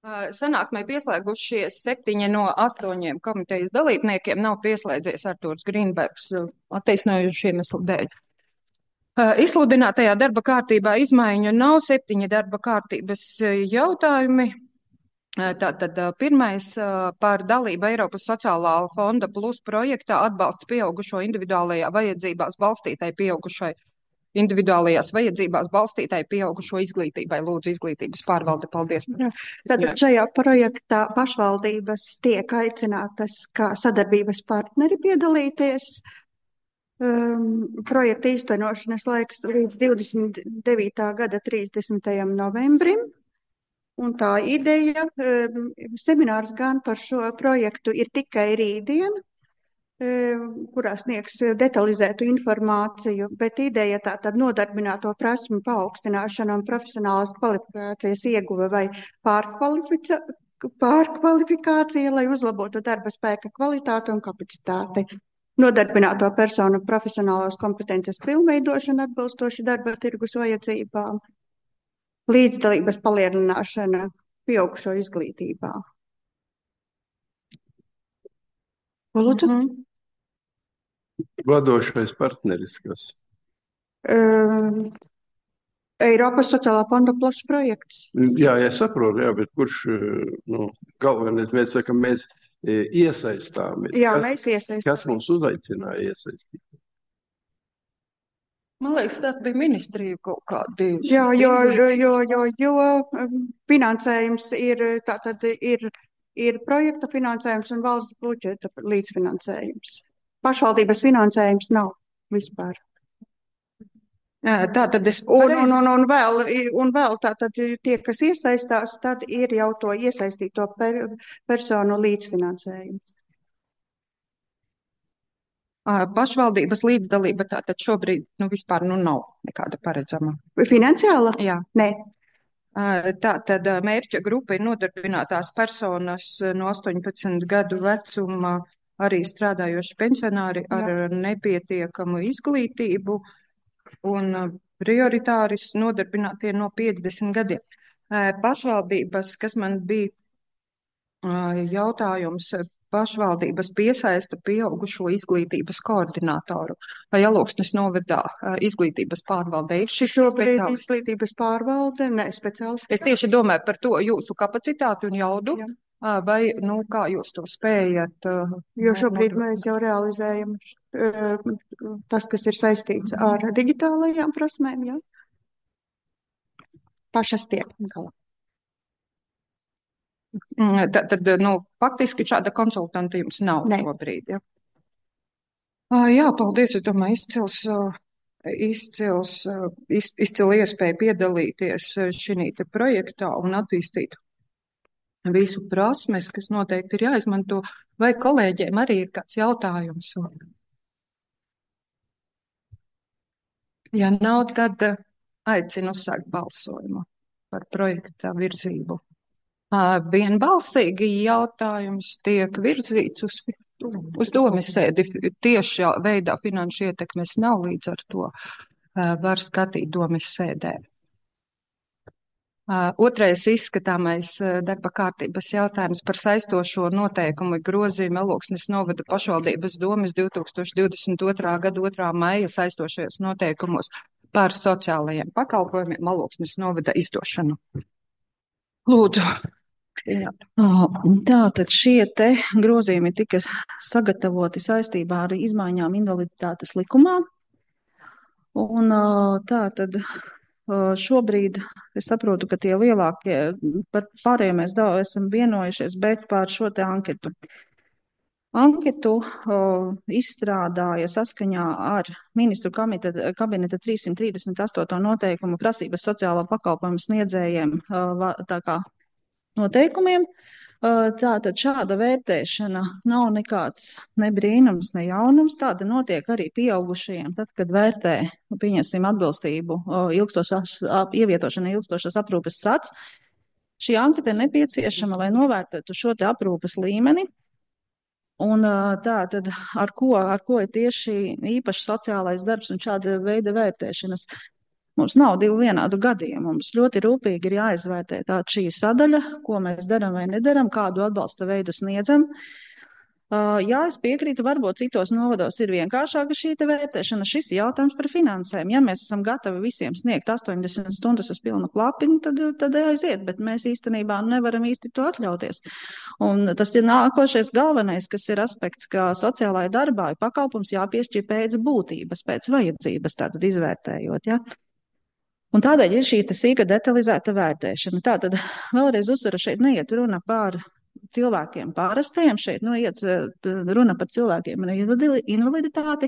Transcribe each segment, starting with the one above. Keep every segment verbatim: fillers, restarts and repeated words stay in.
Uh, Sanāksmē pieslēgušies septiņi no astoņiem komitejas dalībniekiem. Nav pieslēdzies Artūrs Grīnbergs uh, attaisnojušu iemeslu dēļ. Uh, Izsludinātajā darba kārtībā izmaiņu nav, septiņi darba kārtības uh, jautājumi. Uh, Tātad uh, pirmais uh, par dalību Eiropas sociālā fonda plus projektā atbalsts pieaugušo individuālajā vajadzībās balstītai pieaugušai individuālajās vajadzībās balstītai pieaugušo izglītībai. Lūdzu, izglītības pārvalde, paldies. Tad šajā projektā pašvaldības tiek aicinātas kā sadarbības partneri piedalīties. Um, projekta īstenošanas laiks līdz divdesmit devītā gada trīsdesmitajam novembrim. Un tā ideja, um, seminārs gan par šo projektu ir tikai rītdien, kurā sniegs detalizētu informāciju, bet ideja tātad nodarbināto prasmu paaugstināšana un profesionālās kvalifikācijas ieguve vai pārkvalifikācija, lai uzlabotu darba spēka kvalitāti un kapacitāti. Nodarbināto personu profesionālās kompetences pilnveidošana atbilstoši darba tirgus vajadzībām. Līdzdalības palielināšana pieaugušo izglītībā. Lūdzu. Mhm. Vadošais partneris, kas? Um, Eiropas sociālā fonda plus projekts. Jā, jā, saprotu, jā, bet kurš, nu, galvenais, mēs sakam, mēs iesaistām. Jā, kas, mēs iesaistām. Kas mums uzaicināja iesaistīt? Man liekas, tas bija ministrija kaut kādi. Jā, jo, jo, jo, jo finansējums ir, tātad ir, ir projekta finansējums un valsts budžeta līdzfinansējums. Pašvaldības finansējums nav vispār. Jā, tā tad es Un, pareizi... un, un, un vēl, un vēl tātad tie, kas iesaistās, tad ir jau to iesaistīto per, personu līdzfinansējums. Pašvaldības līdzdalība tātad šobrīd nu, vispār nu, nav nekāda paredzama. Finansiāla? Jā. Nē. Tātad mērķa grupa ir nodarbinātās personas no astoņpadsmit gadu vecuma, arī strādājoši pensionāri ar Jā. nepietiekamu izglītību un prioritāris nodarbinātie no piecdesmit gadiem. Pašvaldības, kas man bija jautājums, pašvaldības piesaista pieaugušo izglītības koordinātoru. Vai Alūksnes novadā izglītības pārvalde ir šis Šobrīd speciālists? izglītības pārvalde, ne speciālists. Es tieši domāju par to jūsu kapacitāti un jaudu. Jā. Vai, nu, kā jūs to spējat? Jo šobrīd no, mēs jau realizējam tas, kas ir saistīts ar digitālajām prasmēm, jā. Pašas tiek. Tad, tad, nu, faktiski šāda konsultanta jums nav ne. Šobrīd, jā. Jā, paldies, es domāju, izcils, izcils, iz, izcila iespēja piedalīties šī projektā un attīstīt visu prasmes, kas noteikti ir jāizmanto, vai kolēģiem arī ir kāds jautājums. Ja nav, tad aicinu uzsākt balsojumu par projekta virzību. Vienbalsīgi jautājums tiek virzīts uz, uz domisēdi. Tiešā veidā finanšu ietekmes nav, līdz ar to var skatīt domisēdē. Uh, otrais izskatāmais uh, darba kārtības jautājums par saistošo noteikumu grozījumu Alūksnes novada pašvaldības domes divtūkstoš divdesmit otrā gada otrā maija saistošajos noteikumos par sociālajiem pakalpojumiem Alūksnes novada izdošanu. Lūdzu. Tā tad šie te grozījumi tika sagatavoti saistībā ar izmaiņām invaliditātes likumā. Un tā tad. Šobrīd es saprotu, ka tie lielākie, par pārējiem mēs daudz esam vienojušies, bet par šo te anketu. Anketu o, izstrādāja saskaņā ar ministru kabineta, kabineta trīssimt trīsdesmit astoto noteikumu prasības sociālā pakalpojumu sniedzējiem o, tā kā noteikumiem. Tātad šāda vērtēšana nav nekāds ne brīnums, ne jaunums. Tāda notiek arī pieaugušajiem, tad, kad vērtē, pieņemsim, atbilstību ilgstošās, ievietošana ilgstošās aprūpes sats. Šī anketa ir nepieciešama, lai novērtētu šo te aprūpes līmeni. Un tātad ar ko, ar ko ir tieši īpaši sociālais darbs un šāda veida vērtēšanas. Mums nav divu vienādu gadījumu. Mums ļoti rūpīgi ir jāizvērtē tā šī sadaļa, ko mēs darām vai nedaram, kādu atbalsta veidu sniedzam. Uh, jā, es piekrītu, varbūt citos novados ir vienkāršāka šī te vērtēšana. Šis jautājums par finansēm. Ja mēs esam gatavi visiem sniegt astoņdesmit stundas uz pilnu klapiņu, tad, tad aiziet, bet mēs īstenībā nevaram īsti to atļauties. Un tas ir nākošais galvenais, kas ir aspekts, ka sociālajā darbā ir pakalpums jāpiešķir pēc būtības, pēc vajadzības, tātad izvērtējot, ja. Un tādēļ ir šī te sīka detalizēta vērtēšana. Tātad vēlreiz uzsveru, šeit neiet runa par cilvēkiem pārastajiem, šeit nu, iet runa par cilvēkiem ar invaliditāti,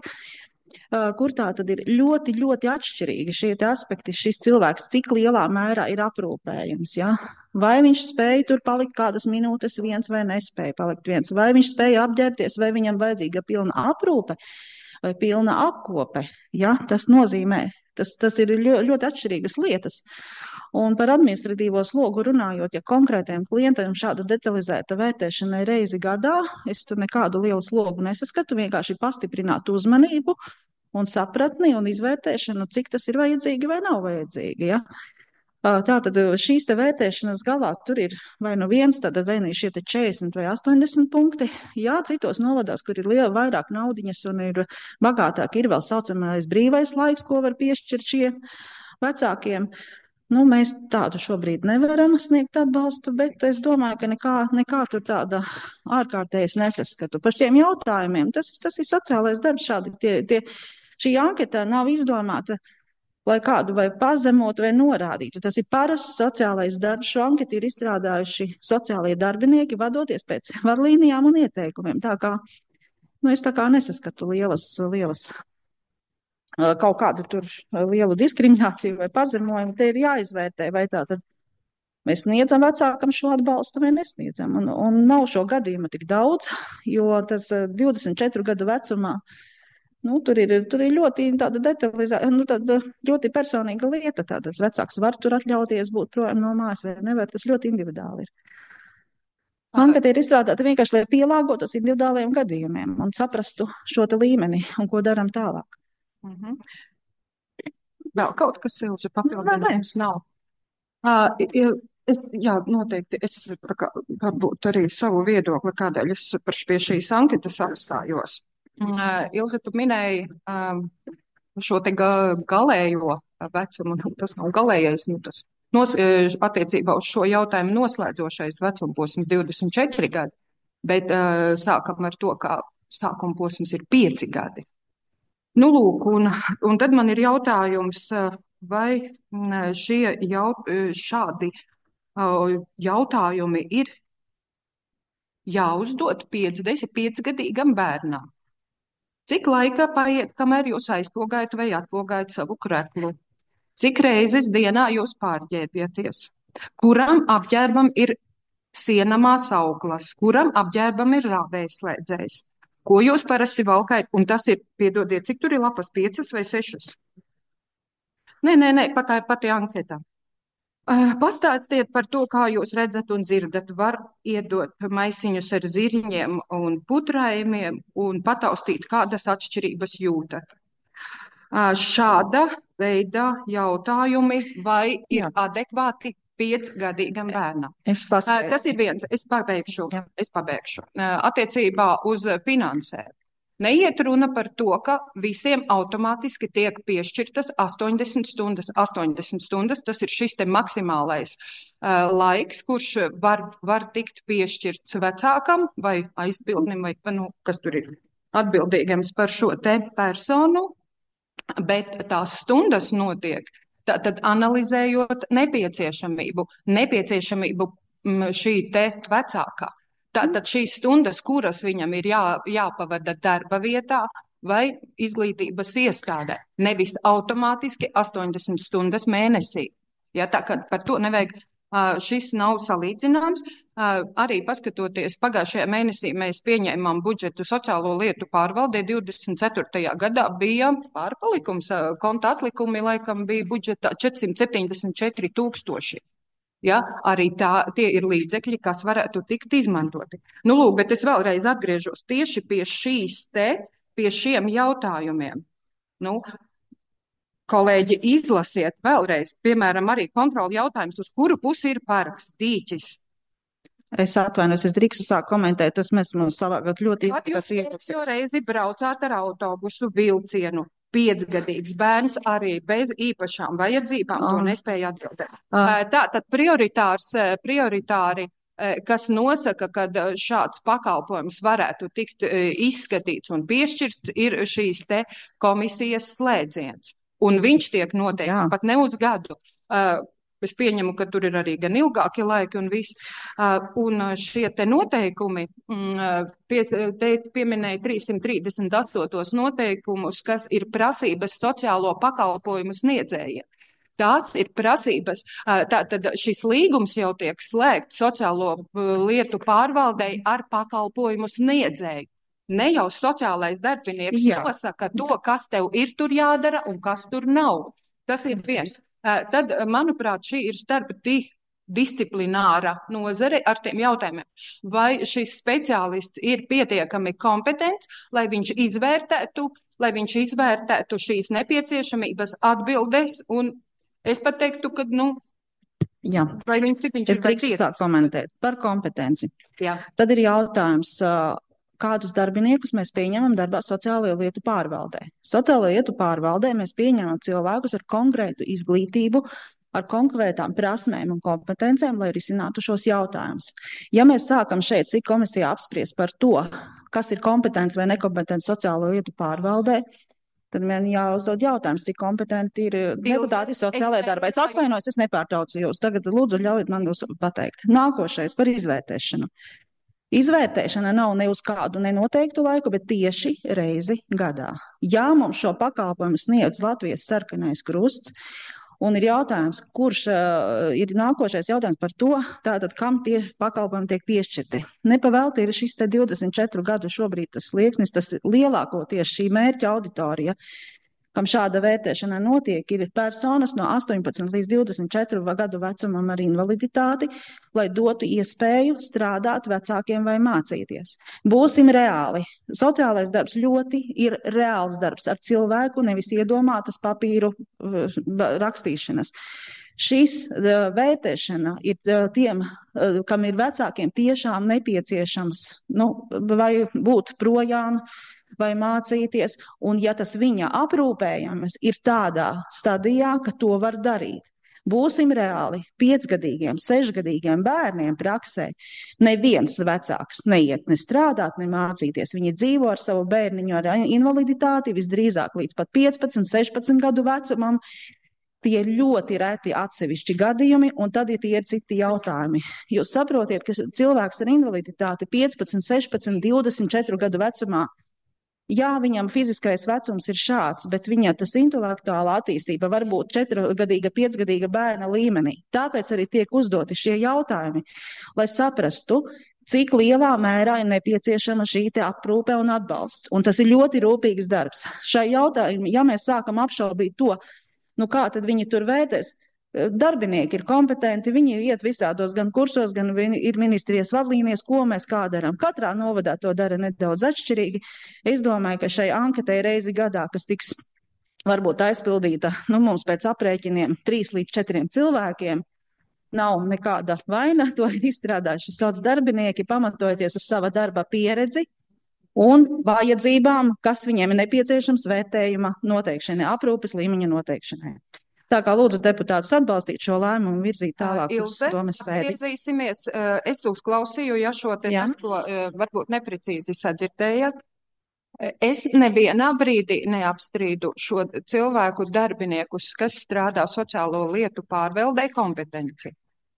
kur tā tad ir ļoti, ļoti atšķirīgi šie te aspekti, šis cilvēks, cik lielā mērā ir aprūpējams, ja? Vai viņš spēja tur palikt kādas minūtes viens vai nespēja palikt viens, vai viņš spēja apģērbties, vai viņam vajadzīga pilna aprūpe vai pilna apkope, ja? Tas nozīmē, tas, tas ir ļoti, ļoti atšķirīgas lietas. Un par administratīvo slogu runājot, ja konkrētajam klientam šāda detalizēta vērtēšana ir reizi gadā, es tur nekādu lielu slogu nesaskatu, vienkārši pastiprināt uzmanību un sapratni un izvērtēšanu, cik tas ir vajadzīgi vai nav vajadzīgi. Ja? Tātad šīs te vērtēšanas galā tur ir vai nu viens, tad vai nu šie te četrdesmit vai astoņdesmit punkti. Jā, citos novadās, kur ir liela vairāk naudiņas un ir bagātāk, ir vēl saucamais brīvais laiks, ko var piešķirt šiem vecākiem. Nu, mēs tādu šobrīd nevaram sniegt atbalstu, bet es domāju, ka nekā, nekā tur tāda ārkārtējas nesaskatu. Par šiem jautājumiem, tas, tas ir sociālais darbs šādi. Tie, tie, šī anketa nav izdomāta, lai kādu vai pazemotu vai norādītu. Tas ir parasts sociālais darbs. Šo anketu ir izstrādājuši sociālie darbinieki, vadoties pēc vadlīnijām un ieteikumiem. Tā kā, nu, es tā kā nesaskatu lielas, lielas kaut kādu tur lielu diskrimināciju vai pazemojumu, te ir jāizvērtē, vai tā tad mēs sniedzam vecākam šo atbalstu vai nesniedzam. Un, un nav šo gadījumu tik daudz, jo tas divdesmit četru gadu vecumā, nu, tur ir, tur ir ļoti tāda detalizēta, nu, tāda ļoti personīga lieta. Tādas vecāks var tur atļauties būt projām no mājas vai nevar, tas ļoti individuāli ir. Anketa ir izstrādāta vienkārši, lai pielāgotos individuālajiem gadījumiem un saprastu šo te līmeni un ko daram tālāk. Mhm. Vēl kaut kas Ilze papildinājums nav. Uh, es, jā, noteikti, es tā kā, varbūt arī savu viedokli, kādēļ es par pie šīs anketas apstājos. Uh, Ilze, tu minēji um, šo te ga, galējo vecumu, nu, tas nav galējais, nu, tas nos, attiecībā uz šo jautājumu noslēdzošais vecumposms divdesmit četri gadi, bet uh, sākam ar to, ka sākuma posms ir pieci gadi. Nu, lūk, un, un tad man ir jautājums, vai šie jaut, šādi jautājumi ir jāuzdod piecgadīgam bērnam? Cik laika paiet, kamēr jūs aizpogājat vai atpogājat savu kreklu? Cik reizes dienā jūs pārģērbjaties? Kuram apģērbam ir sienamās auglas? Kuram apģērbam ir rāvēslēdzējs? Ko jūs parasti valkājat? Un tas ir, piedodiet, cik tur ir lapas, piecas vai sešas? Nē, nē, nē, pat tā ir pati anketa. Uh, pastāstiet par to, kā jūs redzat un dzirdat. Var iedot maisiņus ar zirņiem un putrājumiem un pataustīt, kādas atšķirības jūtat. Uh, šāda veida jautājumi vai ir Jā. adekvāti piecgadīgam bērnam. Es paspēju. Tas ir viens, es pabeigšu, Jā. es pabeigšu. Attiecībā uz finansēm. Neiet runa par to, ka visiem automātiski tiek piešķirtas astoņdesmit stundas. astoņdesmit stundas, tas ir šis te maksimālais uh, laiks, kurš var, var tikt piešķirts vecākam vai aizbildnim, vai, nu, kas tur ir atbildīgams par šo te personu, bet tās stundas notiek. Tātad analizējot nepieciešamību, nepieciešamību šī te vecākā. Tātad šīs stundas, kuras viņam ir jā, jāpavada darba vietā vai izglītības iestādē, nevis automātiski astoņdesmit stundas mēnesī. Ja, tā kā par to nevajag, šis nav salīdzināms. Arī paskatoties, pagājušajā mēnesī mēs pieņēmām budžetu sociālo lietu pārvaldē, divdesmit ceturtajā gadā bija pārpalikums, konta atlikumi laikam bija budžetā četrsimt septiņdesmit četri tūkstoši. Ja, arī tā, tie ir līdzekļi, kas varētu tikt izmantoti. Nu, lūk, bet es vēlreiz atgriežos tieši pie šīs te, pie šiem jautājumiem. Nu, Kolēģi, izlasiet vēlreiz, piemēram, arī kontroli jautājums, uz kuru pusi ir parks, dīķis. Es atvainojos, es drīkstu sāk komentēt, tas mēs mums savākat ļoti Kad jūs tas pēdējo ieklausīs. reizi braucāt ar autobusu vilcienu, piecgadīgs bērns arī bez īpašām vajadzībām, to Ah. nespēja atbildēt. Ah. Tā tad prioritārs, prioritāri, kas nosaka, kad šāds pakalpojums varētu tikt izskatīts un piešķirts, ir šīs te komisijas slēdziens. Un viņš tiek noteikti Jā. pat ne uz gadu. Uh, es pieņemu, ka tur ir arī gan ilgāki laiki un viss. Uh, un šie te noteikumi, mm, pie, te pieminēja trīssimt trīsdesmit astotos noteikumus, kas ir prasības sociālo pakalpojumu sniedzējiem. Tās ir prasības. Uh, Tātad šis līgums jau tiek slēgts sociālo uh, lietu pārvaldei ar pakalpojumu sniedzēju. Ne jau sociālais darbinieks Jā. nosaka to, kas tev ir tur jādara un kas tur nav. Tas ir viens. Tad, manuprāt, šī ir starpdisciplināra nozare ar tiem jautājumiem. Vai šis speciālists ir pietiekami kompetents, lai viņš izvērtētu, lai viņš izvērtētu šīs nepieciešamības atbildes, un es pat teiktu, ka, nu, Jā. vai viņš cik viņš Es ir vai drīkstu sāk tiesas. komentēt par kompetenci. Jā. Tad ir jautājums, ā, kādus darbiniekus mēs pieņemam darbā sociālajā lietu pārvaldē. Sociālajā lietu pārvaldē mēs pieņemam cilvēkus ar konkrētu izglītību, ar konkrētām prasmēm un kompetencēm, lai risinātu šos jautājumus. Ja mēs sākam šeit cik komisijā apspriest par to, kas ir kompetents vai nekompetents sociālo lietu pārvaldē, tad man jāuzdod jautājums, cik kompetenti ir deputāti sociālajā darbā. Es atvainojos, es nepārtraucu jūs. Tagad lūdzu ļaujiet man jūs pateikt. Nākošais par izvērtēšanu. Izvērtēšana nav ne uz kādu nenoteiktu laiku, bet tieši reizi gadā. Jā, mums šo pakalpojumu sniedz Latvijas Sarkanais Krusts, un ir jautājums, kurš uh, ir nākošais jautājums par to, tātad, kam tie pakalpojumi tiek piešķirti. Nepavēlti ir šis te divdesmit četru gadu šobrīd tas slieksnis, tas lielākoties šī mērķa auditorija, kam šāda vērtēšana notiek, ir personas no astoņpadsmit līdz divdesmit četru gadu vecumam ar invaliditāti, lai dotu iespēju strādāt vecākiem vai mācīties. Būsim reāli. Sociālais darbs ļoti ir reāls darbs ar cilvēku, nevis iedomātas papīru uh, rakstīšanas. Šis uh, vērtēšana ir uh, tiem, uh, kam ir vecākiem tiešām nepieciešams, nu, vai būt projām, vai mācīties, un ja tas viņa aprūpējams ir tādā stadijā, ka to var darīt. Būsim reāli, piecgadīgiem, sešgadīgiem bērniem praksē neviens vecāks neiet ne strādāt, ne mācīties. Viņi dzīvo ar savu bērniņu ar invaliditāti visdrīzāk līdz pat piecpadsmit, sešpadsmit gadu vecumam. Tie ir ļoti reti atsevišķi gadījumi, un tad ir tie ir citi jautājumi. Jūs saprotiet, ka cilvēks ar invaliditāti piecpadsmit, sešpadsmit, divdesmit četru gadu vecumā, jā, viņam fiziskais vecums ir šāds, bet viņa tas intelektuālā attīstība var būt četrgadīga, piecgadīga bērna līmenī. Tāpēc arī tiek uzdoti šie jautājumi, lai saprastu, cik lielā mērā ir nepieciešama šī te aprūpe un atbalsts. Un tas ir ļoti rūpīgs darbs. Šai jautājumā, ja mēs sākam apšaubīt to, nu kā tad viņi tur vērtēs, darbinieki ir kompetenti, viņi iet visādos gan kursos, gan ir ministrijas vadlīnijas, ko mēs kā darām. Katrā novadā to dara nedaudz atšķirīgi. Es domāju, ka šai anketai reizi gadā, kas tiks varbūt aizpildīta, nu mums pēc aprēķiniem trīs līdz četriem cilvēkiem, nav nekāda vaina, to ir izstrādājuši sauc darbinieki, pamatojoties uz sava darba pieredzi un vajadzībām, kas viņiem ir nepieciešams vērtējuma noteikšanai, aprūpes līmeņa noteikšanai. Tā kā lūdzu deputātus atbalstīt šo lēmumu un virzīt tālāk uz Ilze, domes sēdi. atgriezīsimies. Es uzklausīju, ja šo te Jā. testo varbūt neprecīzi sadzirdējat. Es nevienā brīdī neapstrīdu šo cilvēku darbiniekus, kas strādā sociālo lietu pārvaldē kompetenci.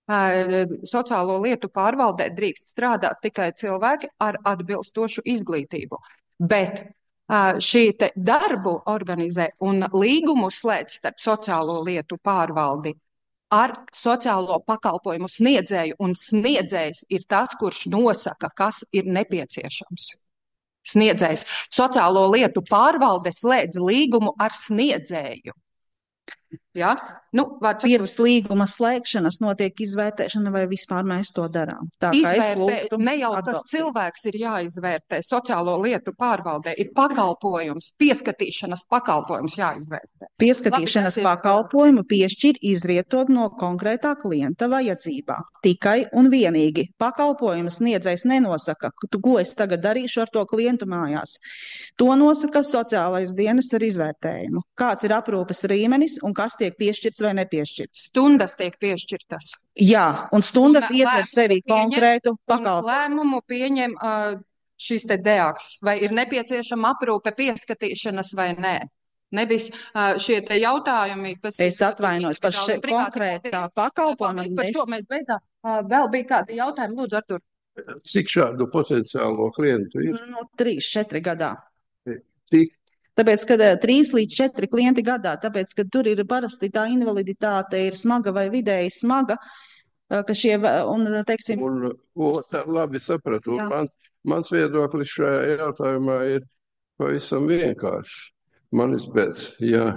Sociālo lietu pārvaldē drīkst strādāt tikai cilvēki ar atbilstošu izglītību. Bet šī te darbu organizē un līgumu slēdz starp sociālo lietu pārvaldi ar sociālo pakalpojumu sniedzēju, un sniedzējs ir tas, kurš nosaka, kas ir nepieciešams. Sniedzējs. Sociālo lietu pārvalde slēdz līgumu ar sniedzēju. Ja? Nu, var Pirms līguma slēgšanas notiek izvērtēšana, vai vispār mēs to darām. Tā kā es Izvērtē, lūgtu ne jau tas atbalstīt. cilvēks ir jāizvērtē, sociālo lietu pārvaldē ir pakalpojums, pieskatīšanas pakalpojums jāizvērtē. Pieskatīšanas Labi, tas ir- pakalpojumu piešķir izrietot no konkrētā klienta vajadzībām. Tikai un vienīgi pakalpojumu sniedzējs nenosaka, tu, ko es tagad darīšu ar to klientu mājās. To nosaka sociālais dienas ar izvērtējumu. Kāds ir aprūpes līmenis un kas tiek piešķirts vai nepiešķirts. Stundas tiek piešķirtas. Jā, un stundas Un ietver lēmumu sevi pieņem- konkrētu Un pakalpojumu. lēmumu pieņem uh, šis te deaks, vai ir nepieciešama aprūpe pieskatīšanas vai nē. Nevis uh, šie te jautājumi, kas Es atvainojos par individuāli še- un privāti konkrētā notiek. pakalpojuma Paldies par šo, mēs beidzām. Uh, vēl bija kādi jautājumi, lūdzu, Artur. Cik šādu potenciālo klientu ir? Nu, trīs, četri gadā. Cik? Tāpēc, kad eh, trīs līdz četri klienti gadā, tāpēc, ka tur ir parasti tā invaliditāte ir smaga vai vidēji smaga, eh, ka šie, ve- un, teiksim, Un, o, tā, labi sapratu. Jā. Man, mans viedoklis šajā jautājumā ir pavisam vienkāršs. Manis pēc, ja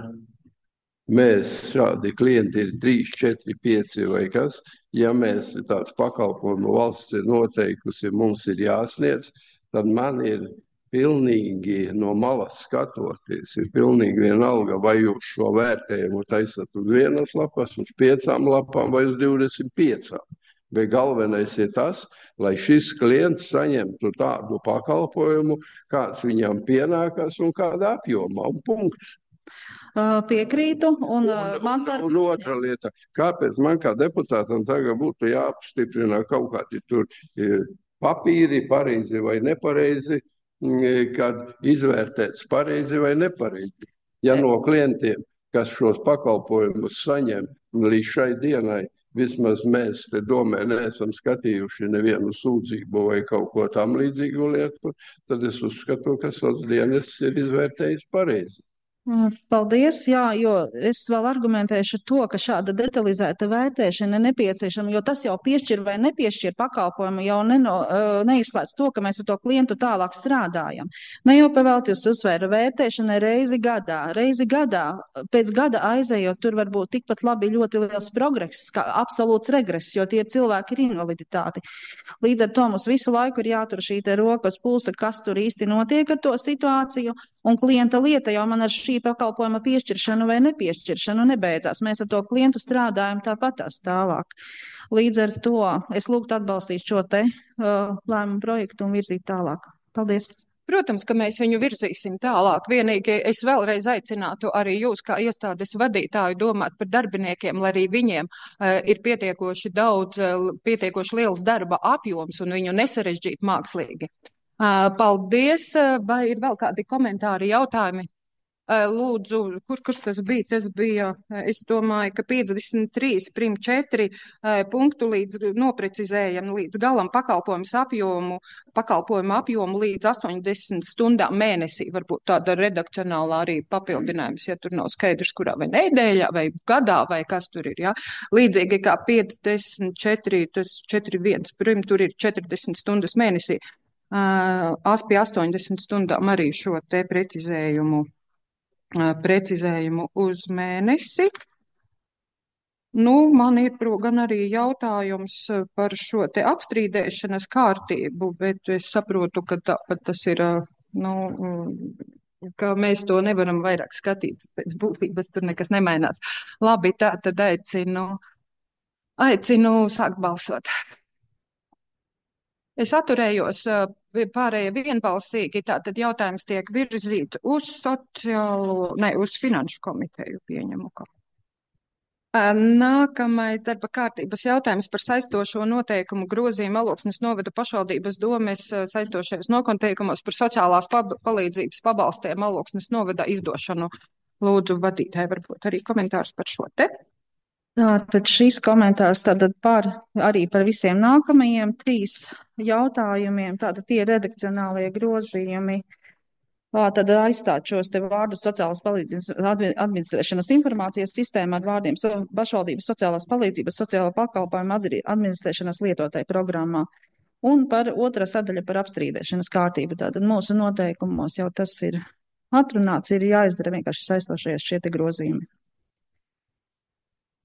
mēs šādi klienti ir trīs, četri, pieci vai kas, ja mēs tāds pakalpojumu valsts ir noteikusi, mums ir jāsniedz, tad man ir pilnīgi no malas skatoties, ir pilnīgi vienalga, vai jūs šo vērtējumu taisat uz vienas lapas, uz piecām lapām vai uz divdesmit piecām. Bet galvenais ir tas, lai šis klients saņemtu tādu pakalpojumu, kāds viņam pienākas un kādā apjomā, un punkts. eh, piekrītu, un eh, Un, mans ar... un, un otra lieta, kāpēc man kā deputātam tagad būtu jāapstiprina kaut kādi tur eh, papīri, pareizi vai nepareizi, mm, kad izvērtēts pareizi vai nepareizi. Ja no klientiem, kas šos pakalpojumus saņem līdz šai dienai, vismaz mēs te domē neesam skatījuši nevienu sūdzību vai kaut ko tam līdzīgu lietu, tad es uzskatu, ka sociālais dienests ir izvērtējis pareizi. Paldies, jā, jo es vēl argumentēšu to, ka šāda detalizēta vērtēšana ir nepieciešama, jo tas jau piešķir vai nepiešķir pakalpojumu, jau neno, neizslēdz to, ka mēs ar to klientu tālāk strādājam. Ne jau pavēlti uz uzsvēra vērtēšana reizi gadā. Reizi gadā, pēc gada aizējot, tur var būt tikpat labi ļoti liels progress, kā absolūts regress, jo tie cilvēki ir invaliditāti. Līdz ar to mums visu laiku ir jātur šī te rokas pulsa, kas tur īsti notiek ar to situāciju, un klienta lieta jau man ar šī pakalpojuma piešķiršanu vai nepiešķiršanu nebeidzās. Mēs ar to klientu strādājam tāpatās tālāk. Līdz ar to es lūgtu atbalstīt šo te uh, lēmumu projektu un virzīt tālāk. Paldies! Protams, ka mēs viņu virzīsim tālāk. Vienīgi es vēlreiz aicinātu arī jūs, kā iestādes vadītāju, domāt par darbiniekiem, lai arī viņiem uh, ir pietiekoši daudz, uh, pietiekoši liels darba apjoms un viņu nesarežģīt mākslīgi. Uh, paldies! Vai ir vēl kādi komentāri, jautājumi? Uh, lūdzu, kur, kurš tas bija? Tas bija, uh, es domāju, ka piecdesmit trīs prim četri uh, punktu līdz noprecizējam līdz galam pakalpojums apjomu, pakalpojumu apjomu līdz astoņdesmit stundām mēnesī. Varbūt tāda redakcionālā arī papildinājums, ja tur nav skaidrs, kurā vai nedēļā vai gadā vai kas tur ir. Ja? Līdzīgi kā piecdesmit četri, tas četri viens prim, tur ir četrdesmit stundas mēnesī. Uh, pie astoņdesmit stundām arī šo te precizējumu, uh, precizējumu uz mēnesi. Nu, man ir gan arī jautājums par šo te apstrīdēšanas kārtību, bet es saprotu, ka tāpat tas ir, uh, nu, ka mēs to nevaram vairāk skatīt. Pēc būtības tur nekas nemainās. Labi, tā tad aicinu, aicinu sākt balsot. Es atturējos, pārējie vienbalsīgi, tātad jautājums tiek virzīts uz sociālo, ne, uz finanšu komiteju pieņemu. Nākamais darba kārtības jautājums par saistošo noteikumu grozījumu Alūksnes novada pašvaldības domes saistošajos noteikumos par sociālās palīdzības pabalstiem Alūksnes novada izdošanu. Lūdzu, vadītāji, varbūt arī komentārs par šo te. Tad šīs komentārs tātad par, arī par visiem nākamajiem trīs jautājumiem, tātad tie redakcionālie grozījumi, tad aizstāt šos te vārdus sociālās palīdzības administrēšanas informācijas sistēmā ar vārdiem pašvaldības sociālās palīdzības sociālā pakalpojuma administrēšanas lietotāju programmā. Un par otrā sadaļa par apstrīdēšanas kārtību. Tātad mūsu noteikumos jau tas ir atrunāts, ir jāizdara vienkārši saistošajās šie te grozījumi.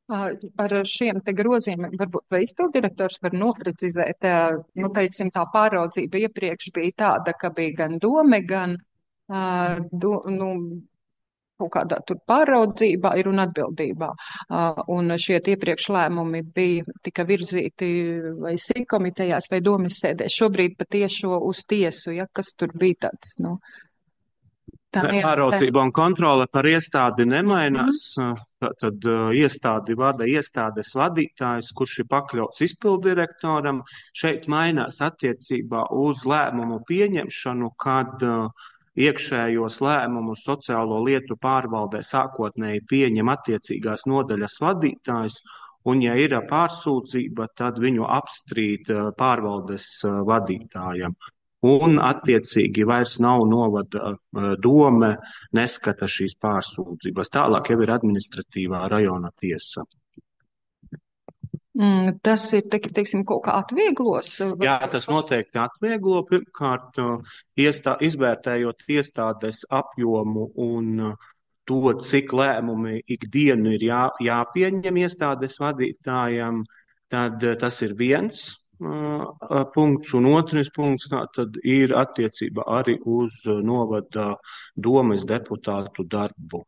Ar šiem te grozījumiem varbūt vai izpildirektors var noprecizēt, nu, teiksim, tā pāraudzība iepriekš bija tāda, ka bija gan dome, gan, uh, do, nu, kaut kādā tur pāraudzībā ir un atbildībā. Uh, un šie iepriekš lēmumi bija tika virzīti vai sīkomitejās vai domas sēdēs. Šobrīd patiešo uz tiesu, ja, kas tur bija tāds, nu, Pāraudzība un kontrole par iestādi nemainās. Mm-hmm. Tad uh, iestādi vada iestādes vadītājs, kurš ir pakļauts izpildirektoram. Šeit mainās attiecībā uz lēmumu pieņemšanu, kad uh, iekšējos lēmumus sociālo lietu pārvaldē sākotnēji pieņem attiecīgās nodaļas vadītājs. Un, ja ir pārsūdzība, tad viņu apstrīd uh, pārvaldes uh, vadītājam. Un, attiecīgi, vairs nav novada dome, neskata šīs pārsūdzības. Tālāk jau ir administratīvā rajona tiesa. Mm, tas ir, te, teiksim, kaut kā atvieglos? Jā, tas noteikti atvieglo. Pirmkārt, iestā, izvērtējot iestādes apjomu un to, cik lēmumi ikdienu ir jā, jāpieņem iestādes vadītājam, tad tas ir viens punkts, un otrs punkts tā, tad ir attiecība arī uz novada domes deputātu darbu.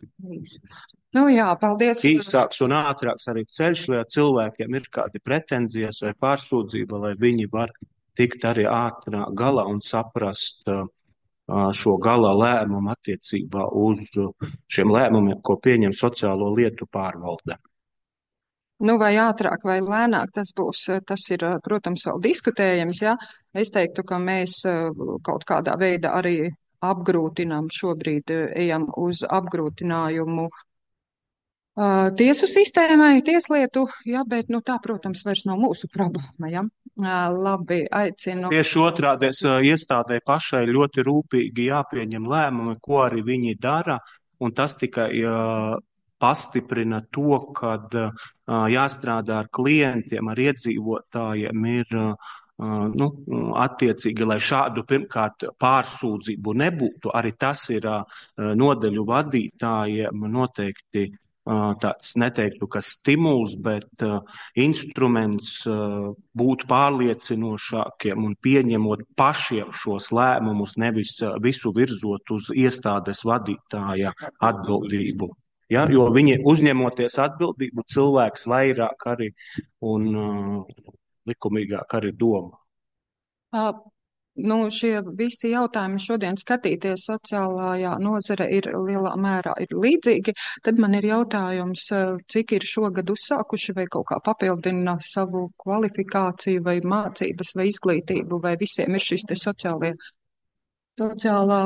Nu jā, paldies. Īsāks un ātrāks arī ceļš, lai cilvēkiem ir kādi pretenzijas vai pārsūdzība, lai viņi var tikt arī ātrāk galā un saprast šo gala lēmumu attiecībā uz šiem lēmumiem, ko pieņem sociālo lietu pārvalde. Nu, vai ātrāk vai lēnāk, tas būs, tas ir, protams, vēl diskutējams, jā. Es teiktu, ka mēs kaut kādā veidā arī apgrūtinām šobrīd, ejam uz apgrūtinājumu uh, tiesu sistēmai, tieslietu, jā, bet, nu, tā, protams, vairs nav mūsu problēma, jā. Uh, labi, aicinu. Tieši otrādies iestādē pašai ļoti rūpīgi jāpieņem lēmumi, ko arī viņi dara, un tas tikai uh, pastiprina to, kad uh, jāstrādā ar klientiem, ar iedzīvotājiem ir uh, nu, attiecīgi, lai šādu pirmkārt pārsūdzību nebūtu. Arī tas ir uh, nodaļu vadītājiem noteikti uh, tāds, neteiktu, ka stimuls, bet uh, instruments uh, būt pārliecinošākiem un pieņemot pašiem šos lēmumus, nevis uh, visu virzot uz iestādes vadītāja atbildību. Ja, jo viņi uzņemoties atbildību, cilvēks vairāk arī un uh, likumīgāk arī doma. Uh, nu, šie visi jautājumi šodien skatīties sociālajā nozare ir lielā mērā ir līdzīgi. Tad man ir jautājums, cik ir šogad uzsākuši vai kaut kā papildina savu kvalifikāciju vai mācības vai izglītību, vai visiem ir šis te sociālie, sociālā.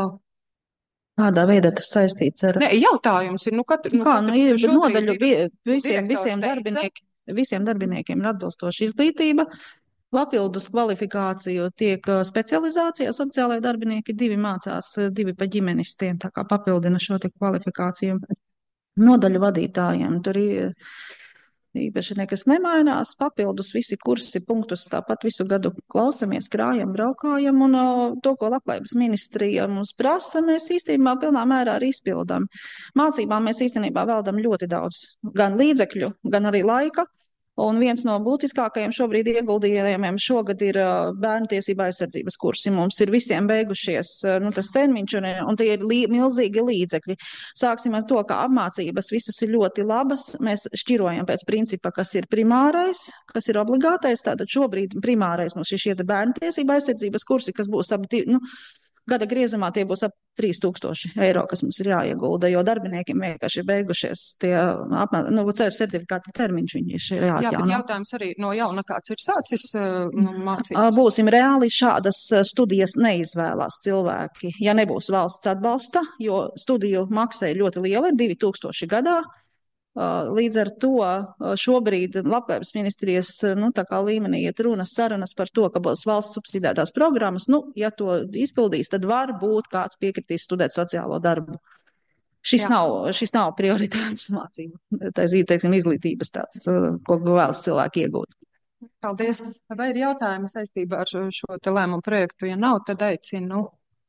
Kādā veidā tas saistīts ar... Nē, jautājums ir, nu, katru... Nu, kā, nu, ir nodaļu ir, visiem, visiem, darbiniekiem, visiem darbiniekiem ir atbilstoša izglītība, papildus kvalifikāciju tiek specializācijā, sociālajie darbinieki divi mācās, divi pa ģimenistiem, tā kā papildina šo te kvalifikāciju nodaļu vadītājiem. Tur ir īpaši nekas nemainās, papildus visi kursi, punktus tāpat visu gadu klausamies, krājam, braukājam, un uh, to, ko Labklājības ministrija mums prasa, mēs īstenībā pilnā mērā arī izpildām. Mācībām mēs īstenībā veldam ļoti daudz gan līdzekļu, gan arī laika, un viens no būtiskākajiem šobrīd ieguldījumiem šogad ir uh, bērnu tiesība aizsardzības kursi. Mums ir visiem beigušies uh, nu, tas termiņš, un, un tie ir lī, milzīgi līdzekļi. Sāksim ar to, ka apmācības visas ir ļoti labas. Mēs šķirojam pēc principa, kas ir primārais, kas ir obligātais. Tātad šobrīd primārais mums ir šie bērnu tiesība aizsardzības kursi, kas būs ap divi, nu, gada griezumā tie būs ap trīs tūkstoši eiro, kas mums ir jāiegulda, jo darbiniekiem vienkārši ir beigušies tie apmē, nu, ceru certifikāti termiņš, viņi ir jāatjauno. Jā, bet jautājums arī no jauna kāds ir sācis nu, mācības? Būsim reāli, šādas studijas neizvēlās cilvēki, ja nebūs valsts atbalsta, jo studiju maksa ir ļoti liela, ir divi tūkstoši gadā. Līdz ar to šobrīd Labklājības ministrijas nu, tā kā līmenī iet runas sarunas par to, ka būs valsts subsidētās programmas. Nu, ja to izpildīs, tad var būt kāds piekritīs studēt sociālo darbu. Šis, nav, šis nav prioritārs mācību, tā ir, teiksim, izglītības tāds, ko vēlas cilvēki iegūt. Paldies. Vai ir jautājumi saistībā ar šo, šo te lēmumu projektu? Ja nav, tad aicinu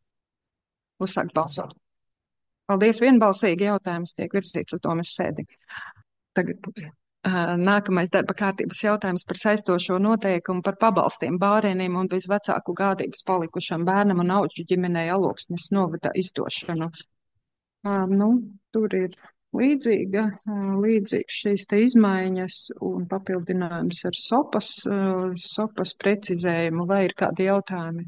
uzsākt balsot. Paldies, vienbalsīgi jautājums tiek virzīts uz domas sēdi. Tagad būs. Nākamais darba kārtības jautājums par saistošo noteikumu par pabalstiem bērniem un bezvecāku gādības palikušam bērnam un auģu ģimenei Alūksnes novada izdošanu. Nu, tur ir līdzīga, līdzīgs šīs te izmaiņas un papildinājums ar sopas, sopas precizējumu, vai ir kādi jautājumi?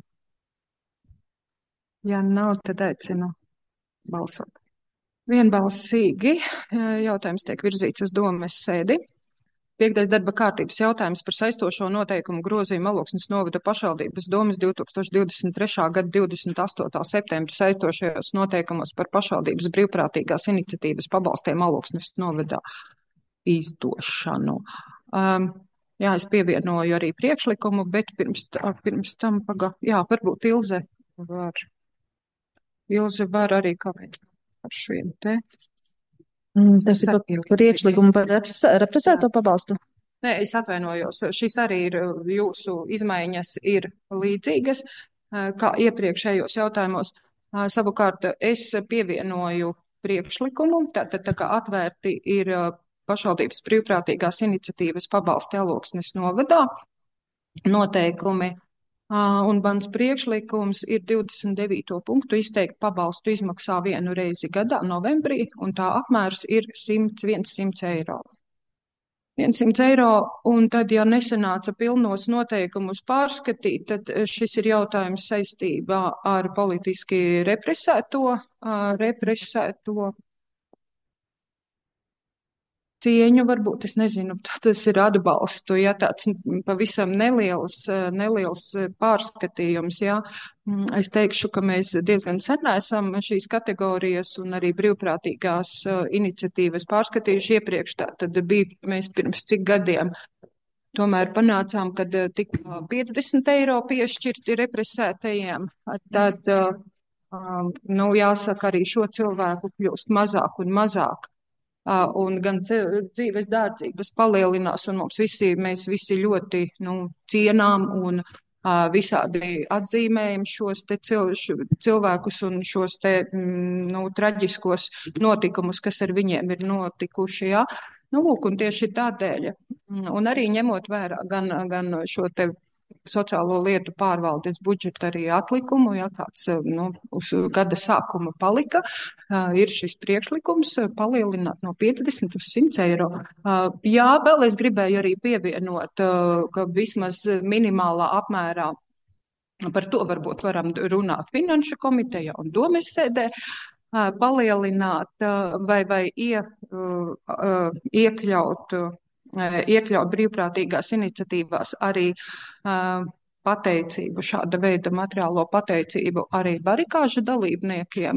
Ja nav, tad aicinu balsot. Vienbalsīgi jautājums tiek virzīts uz domes sēdi. Piektais darba kārtības jautājums par saistošo noteikumu grozījumu Alūksnes novada pašvaldības domes divi tūkstoši divdesmit trešā gada divdesmit astotā septembra saistošajos noteikumos par pašvaldības brīvprātīgās iniciatīvas pabalstiem Alūksnes novadā izdošanu. Um, jā, es pievienoju arī priekšlikumu, bet pirms, pirms tam paga, jā, varbūt Ilze var, Ilze var arī komentēt. Ar šiem te. Tas ir par priekšlikumu par represēto pabalstu? Nē, es atvainojos. Šis arī ir jūsu izmaiņas ir līdzīgas, kā iepriekšējos jautājumos. Savukārt es pievienoju priekšlikumu, tātad tā kā atvērti ir pašvaldības brīvprātīgās iniciatīvas pabalsti Alūksnes novadā noteikumi. Un mans priekšlikums ir divdesmit devīto punktu izteikt pabalstu izmaksā vienu reizi gadā novembrī, un tā apmērs ir simts eiro. simts eiro, un tad, ja nesanāca pilnos noteikumus pārskatīt, tad šis ir jautājums saistībā ar politiski represēto, represēto cieņu, varbūt, es nezinu, tas ir atbalstu, ja tāds pavisam neliels, neliels pārskatījums, ja. Es teikšu, ka mēs diezgan sen esam šīs kategorijas un arī brīvprātīgās iniciatīvas pārskatījuši iepriekš, tā tad bija mēs pirms cik gadiem. Tomēr panācām, kad tika piecdesmit eiro piešķirti represētajiem, tad, nu, jāsaka, arī šo cilvēku kļūst mazāk un mazāk. Un gan dzīves dārdzības palielinās, un mums visi, mēs visi ļoti, nu, cienām un uh, visādi atzīmējam šos te cil, cilvēkus un šos te, mm, nu, traģiskos notikumus, kas ar viņiem ir notikuši, jā. Nu, lūk, un tieši tādēļ, un arī ņemot vērā gan, gan šo te sociālo lietu pārvaldes budžeta arī atlikumu, ja kāds, nu, uz gada sākuma palika, uh, ir šis priekšlikums palielināt no piecdesmit uz simt eiro. Uh, jā, vēl es gribēju arī pievienot, uh, ka vismaz minimālā apmērā par to varbūt varam runāt finanšu komiteja un domes sēdē, uh, palielināt uh, vai, vai ie, uh, uh, iekļaut uh, iekļaut brīvprātīgās iniciatīvās arī uh, pateicību, šāda veida materiālo pateicību arī barikāžu dalībniekiem.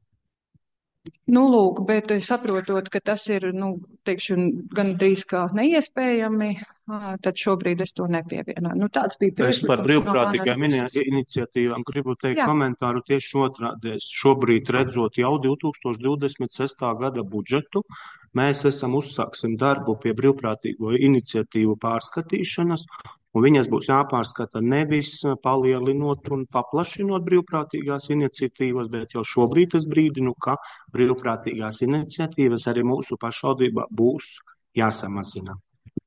Nu, lūk, bet saprotot, ka tas ir, nu, teikšu, gan drīz kā neiespējami, tad šobrīd es to nepievienoju. Nu, tāds bija priekšlikums. Es par brīvprātīgām iniciatīvām gribu teikt Jā. komentāru tieši otrādi. Šobrīd redzot jau divi tūkstoši divdesmit sestā gada budžetu, mēs esam uzsāksim darbu pie brīvprātīgo iniciatīvu pārskatīšanas, un viņas būs jāpārskata nevis palielinot un paplašinot brīvprātīgās iniciatīvas, bet jau šobrīd es brīdinu, ka brīvprātīgās iniciatīvas arī mūsu pašvaldībā būs jāsamazina.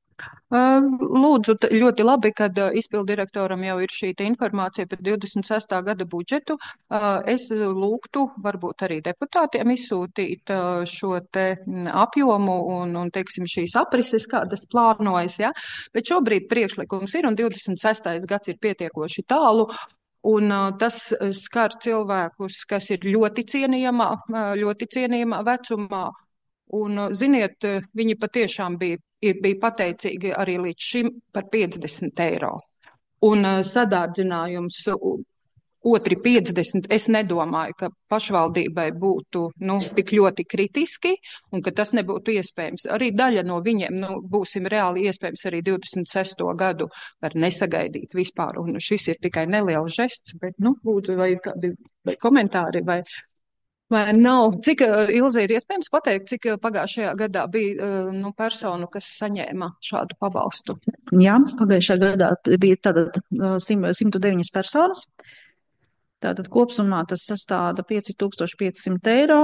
Lūdzu, ļoti labi, kad izpildirektoram jau ir šī informācija par divdesmit sestā gada budžetu. Es lūgtu varbūt arī deputātiem izsūtīt šo te apjomu un, un teiksim, šīs aprises, kādas plānojas, ja? Bet šobrīd priekšlikums ir un divdesmit sestais gads ir pietiekoši tālu. Un uh, tas skar cilvēkus, kas ir ļoti cienījamā, ļoti cienījamā vecumā. Un, ziniet, viņi patiešām bija, ir, bija pateicīgi arī līdz šim par piecdesmit eiro. Un uh, sadārdzinājums otri piecdesmit, es nedomāju, ka pašvaldībai būtu, nu, tik ļoti kritiski un ka tas nebūtu iespējams. Arī daļa no viņiem, nu, būsim reāli iespējams arī divdesmit sesto gadu var nesagaidīt vispār. Un šis ir tikai neliels žests, bet, nu, lūdzu, vai kādi vai komentāri vai. Vai nav, cik Ilze ir iespējams pateikt, cik pagājušajā gadā bija nu, personu, kas saņēma šādu pabalstu? Jā, pagājušajā gadā bija tātad simt deviņas personas. Tātad kopsumā tas sastāda pieci tūkstoši piecsimt eiro.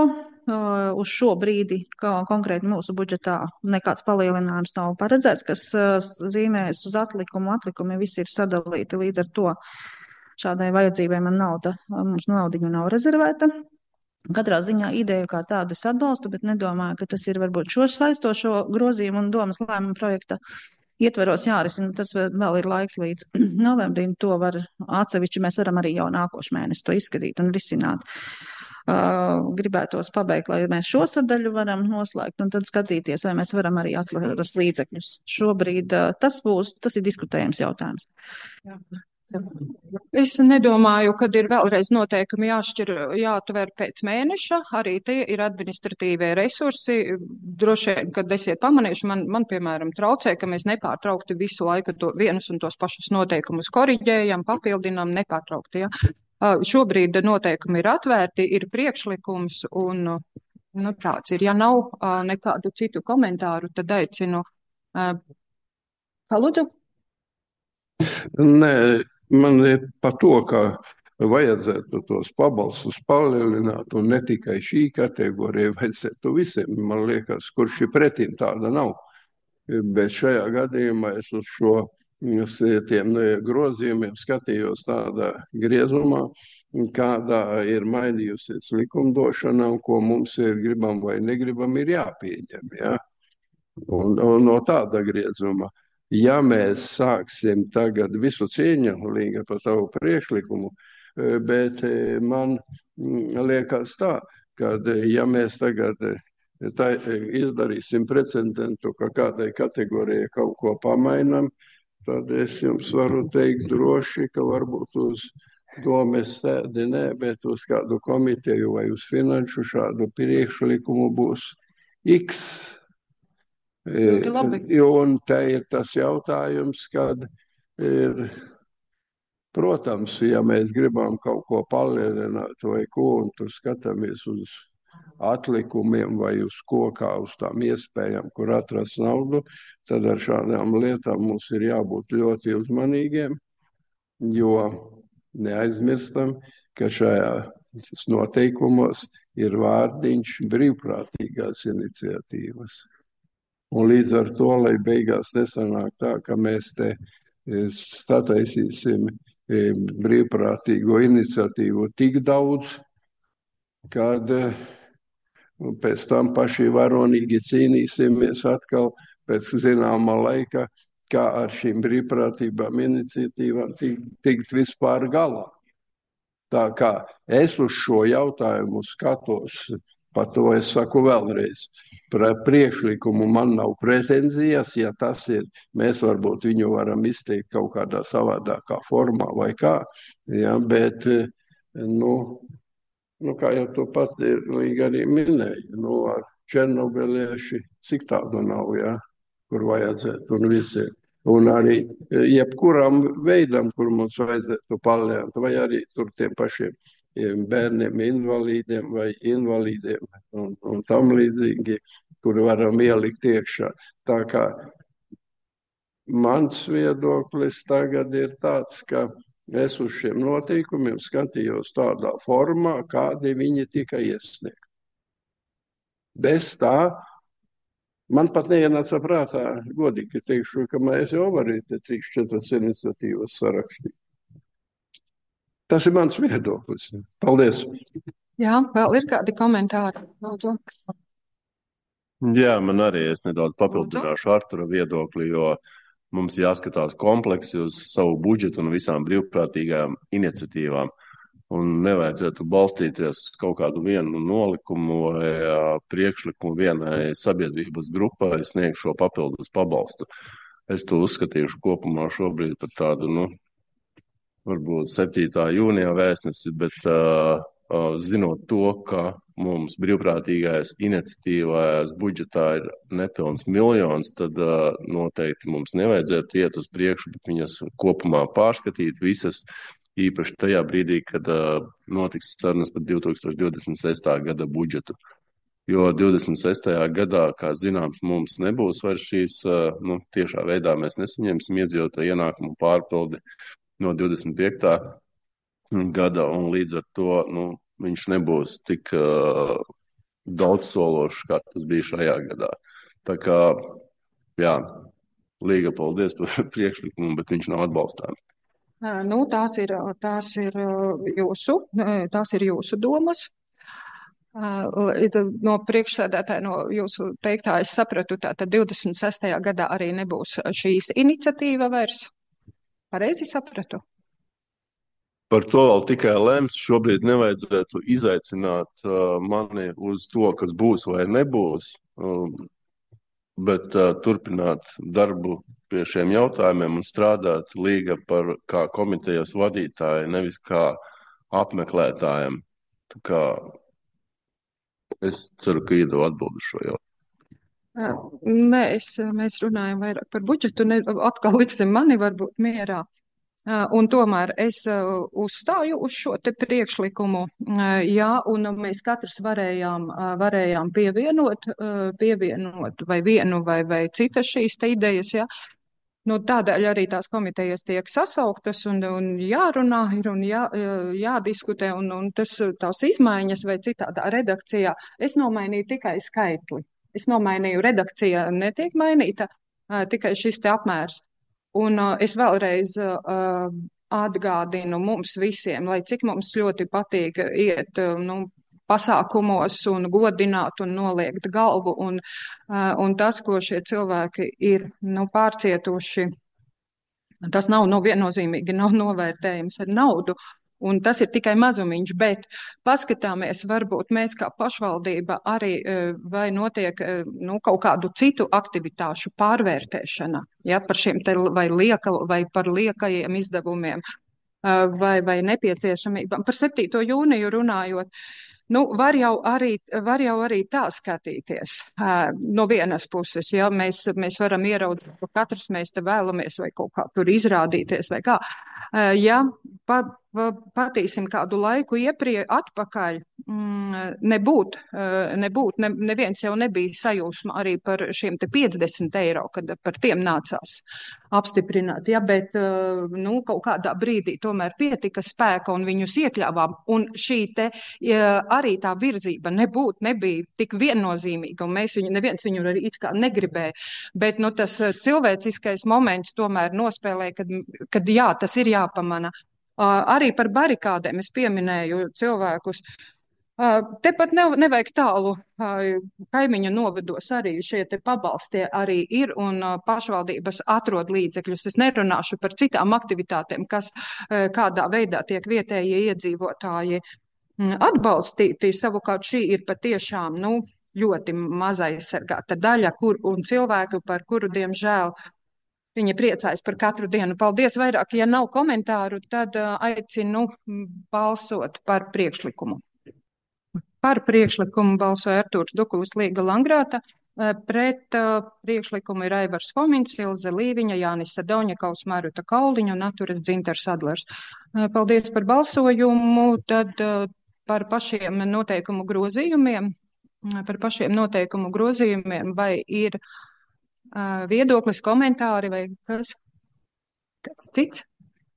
uh, uz šo brīdi, kā konkrēti mūsu budžetā, nekāds palielinājums nav paredzēts, kas uh, zīmēs uz atlikumu. Atlikumi visi ir sadalīti, līdz ar to šādai vajadzībai man nauda, mums naudiņa nav rezervēta. Katrā ziņā ideju kā tādu es atbalstu, bet nedomāju, ka tas ir varbūt šo saistošo grozījumu un domas lēmumu projekta ietveros jārisina. Tas vēl ir laiks līdz novembrim. To var atsevišķi, mēs varam arī jau nākošu mēnesi to izskatīt un risināt. Uh, gribētos pabeigt, lai mēs šo sadaļu varam noslēgt un tad skatīties, vai mēs varam arī atrast līdzekļus. Šobrīd uh, tas būs, tas ir diskutējams jautājums. Jā. Es nedomāju, kad ir vēlreiz noteikumi jāšķir, jāatver pēc mēneša. Arī tie ir administratīvie resursi. Droši vien, kad esiet pamanījuši, man, man piemēram traucē, ka mēs nepārtraukti visu laiku to vienus un tos pašus noteikumus koriģējam, papildinām nepārtraukti. Ja? Šobrīd noteikumi ir atvērti, ir priekšlikums un nu, tāds ir. Ja nav nekādu citu komentāru, tad aicinu. Palūdzu? Nē, man ir par to, ka vajadzētu tos pabalstus palielināt, un ne tikai šī kategorija, vajadzētu visiem. Man liekas, kurš ir pretim, tāda nav. Bet šajā gadījumā es uz šo tiem grozījumiem skatījos tādā griezumā, kādā ir mainījusies likumdošana, un ko mums ir gribam vai negribam ir jāpieņem. Ja? Un, un no tāda griezuma. Ja mēs sāksim tagad visu cieņu, Līga, par tavu priekšlikumu, bet man liekas tā, ka ja mēs tagad tā, izdarīsim precedentu, ka kādai kategorijai kaut ko pamainam, tad es jums varu teikt droši, ka varbūt uz domes sēdi nē, bet uz kādu komiteju vai uz finanšu šādu priekšlikumu būs X. Un te ir tas jautājums, kad ir, protams, ja mēs gribam kaut ko palielināt vai ko, un tur skatāmies uz atlikumiem vai uz ko, kā uz tām iespējām, kur atrast naudu, tad ar šādām lietām mums ir jābūt ļoti uzmanīgiem, jo neaizmirstam, ka šajā noteikumos ir vārdiņš brīvprātīgās iniciatīvas. Un līdz ar to, lai beigās nesanāk tā, ka mēs te sataisīsim brīvprātīgo iniciatīvu tik daudz, kad pēc tam paši varonīgi cīnīsimies atkal pēc zināmā laika, kā ar šīm brīvprātībām iniciatīvām tikt, tikt vispār galā. Tā kā es uz šo jautājumu skatos, par to es saku vēlreiz. Par priekšlikumu man nav pretenzijas, ja tas ir, mēs varbūt viņu varam izteikt kaut kādā savādākā formā vai kā, ja, bet, nu, nu, kā jau to pat ir, Līga arī minēja, nu, ar černobylieši, cik tādu nav, ja, kur vajadzētu un visiem. Un arī jebkuram veidam, kur mums vajadzētu palielināt, vai arī tur tiem pašiem bērniem, invalīdiem vai invalīdiem un, un tam līdzīgi, kur varam ielikt iekšā. Tā kā mans viedoklis tagad ir tāds, ka es uz šiem noteikumiem skatījos tādā formā, kādi viņi tika iesniegti. Bez tā, man pat neienāca prātā, godīgi teikšu, ka mēs jau varam te trīs, četras iniciatīvas sarakstīt. Tas ir mans viedoklis. Paldies. Jā, vēl ir kādi komentāri? Lūdzu. Jā, man arī es nedaudz papildināšu Artura viedokli, jo mums jāskatās kompleksi uz savu budžetu un visām brīvprātīgām iniciatīvām. Un nevajadzētu balstīties uz kaut kādu vienu nolikumu vai priekšlikumu vienai sabiedrības grupai sniegt šo papildus pabalstu. Es to uzskatīšu kopumā šobrīd par tādu, nu, varbūt septītā jūnijā vēstnesi, bet uh, uh, zinot to, ka mums brīvprātīgais iniciatīvās budžetā ir nepilns miljons, tad uh, noteikti mums nevajadzētu iet uz priekšu, bet viņas kopumā pārskatīt visas, īpaši tajā brīdī, kad uh, notiks sarunas par divi tūkstoši divdesmit sestā gada budžetu. Jo divdesmit sestajā gadā, kā zināms, mums nebūs vairs šīs, uh, nu, tiešā veidā mēs nesaņemsim iedzīvotāju ienākumu pārpildi no divdesmit piektā gada, un līdz ar to, nu, viņš nebūs tik uh, daudzsološs, kā tas bija šajā gadā. Tā kā, jā, Līga, paldies par priekšlikumu, bet viņš nav atbalstāms. Nu, tās ir, tās ir jūsu, tās ir jūsu domas. No priekšsēdētāja, no jūsu teiktā, es sapratu, tātad divdesmit sestajā gadā arī nebūs šīs iniciatīva vairs. Pareizi sapratu? Par to vēl tikai lems. Šobrīd nevajadzētu izaicināt uh, mani uz to, kas būs vai nebūs, uh, bet uh, turpināt darbu pie šiem jautājumiem un strādāt Līga par kā komitejas vadītāji, nevis kā apmeklētājiem. Tā kā es ceru, ka Ido atbild uz šo jautājumu. Nē, es, mēs runājam vairāk par budžetu, ne, atkal liksim mani varbūt mierā. Un tomēr es uzstāju uz šo te priekšlikumu, jā, un mēs katrs varējām, varējām pievienot, pievienot vai vienu vai, vai citas šīs te idejas, jā. Nu, tādēļ arī tās komitejas tiek sasauktas un, un jārunā ir un jā, jādiskutē, un, un tas, tās izmaiņas vai citādā redakcijā. Es nomainīju tikai skaitli. Es nomainīju, redakcija netiek mainīta, tikai šis te apmērs. Un uh, es vēlreiz uh, atgādinu mums visiem, lai cik mums ļoti patīk iet uh, nu, pasākumos un godināt un noliegt galvu. Un, uh, un tas, ko šie cilvēki ir nu, pārcietuši, tas nav nu, viennozīmīgi nav novērtējums ar naudu. Un tas ir tikai mazumiņš, bet paskatāmies, varbūt mēs kā pašvaldība arī vai notiek nu, kaut kādu citu aktivitāšu pārvērtēšana, ja, par šiem te vai, lieka, vai par liekajiem izdevumiem vai, vai nepieciešamībām. Par septīto jūniju runājot, nu, var jau arī, var jau arī tā skatīties no vienas puses, ja mēs, mēs varam ieraudzīt, ka katrs mēs te vēlamies vai kaut kā tur izrādīties vai kā. Ja pat, patīsim kādu laiku ieprie atpakaļ, nebūt, nebūt ne, neviens jau nebija sajūsma arī par šiem te piecdesmit eiro, kad par tiem nācās apstiprināt, ja, bet nu, kaut kādā brīdī tomēr pietika spēka un viņus iekļāvām, un šī te arī tā virzība nebūt, nebija tik viennozīmīga, un mēs viņu, neviens viņu arī it kā negribēja, bet nu, tas cilvēciskais moments tomēr nospēlē, kad, kad jā, tas ir jāpamana. Uh, arī par barikādēm es pieminēju cilvēkus. Uh, tepat ne, nevajag tālu, uh, kaimiņu novados arī šie te pabalstie arī ir un uh, pašvaldības atrod līdzekļus. Es nerunāšu par citām aktivitātēm, kas uh, kādā veidā tiek vietējie iedzīvotāji mm, atbalstīti. Savukārt šī ir patiešām, nu, ļoti mazaizsargāta daļa, kur un cilvēku, par kuru, diemžēl, viņi priecājas par katru dienu. Paldies vairāk. Ja nav komentāru, tad uh, aicinu balsot par priekšlikumu. Par priekšlikumu balsoja Artūrs Dukulis, Līga Langrāta. Uh, pret uh, priekšlikumu ir Aivars Fomins, Ilze Līviņa, Jānis Sadauņakaus, Maruta Kauliņa un Naturas Dzintars Adlers. Uh, paldies par balsojumu. Tad uh, par pašiem noteikumu grozījumiem, uh, par pašiem noteikumu grozījumiem vai ir viedoklis, komentāri vai kas kāds cits?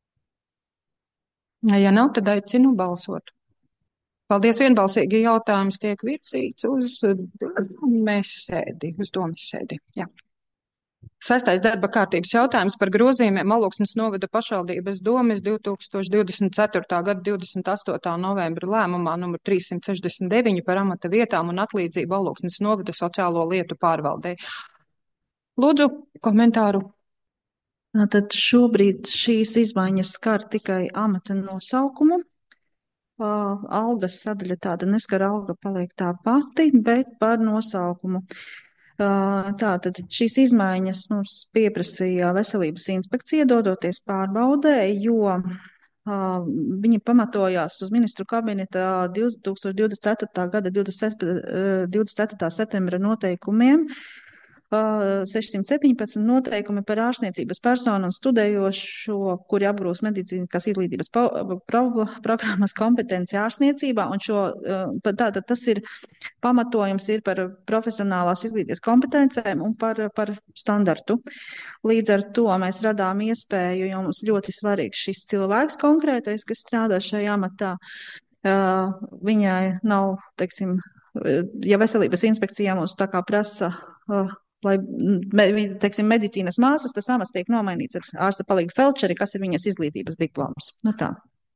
Ja nav, tad aicinu balsot. Paldies, vienbalsīgi jautājums tiek virzīts uz mēs sēdi, uz domas sēdi. Jā. Sestais darba kārtības jautājums par grozījumiem Alūksnes novada pašvaldības domes divi tūkstoši divdesmit ceturtā gada divdesmit astotā novembra lēmumā numur trīssimt sešdesmit deviņi par amata vietām un atlīdzību Alūksnes novada sociālo lietu pārvaldei. Lūdzu, komentāru. Tad šobrīd šīs izmaiņas skar tikai amata nosaukumu. Uh, algas sadaļa tāda neskar, alga paliek tā pati, bet par nosaukumu. Uh, tātad šīs izmaiņas mums pieprasīja veselības inspekcija dodoties pārbaudē, jo uh, viņi pamatojās uz ministru kabineta divi tūkstoši divdesmit ceturtā gada divdesmit ceturtā septembra noteikumiem. sešsimt septiņpadsmit noteikumi par ārstniecības personu un studējošo, kuri apgūst medicīniskās izglītības pro, pro, programmas kompetenci ārstniecībā, un šo, tātad tas ir pamatojums ir par profesionālās izglītības kompetencēm un par, par standartu. Līdz ar to mēs radām iespēju, jo mums ļoti svarīgs šis cilvēks konkrētais, kas strādā šajā amatā, viņai nav, teiksim, ja veselības inspekcijā mums tā kā prasa, uh, lai, teiksim, medicīnas māsas, tas amats tiek nomainīts ar ārsta palīgu felčeri, kas ir viņas izglītības diploms. Nu tā.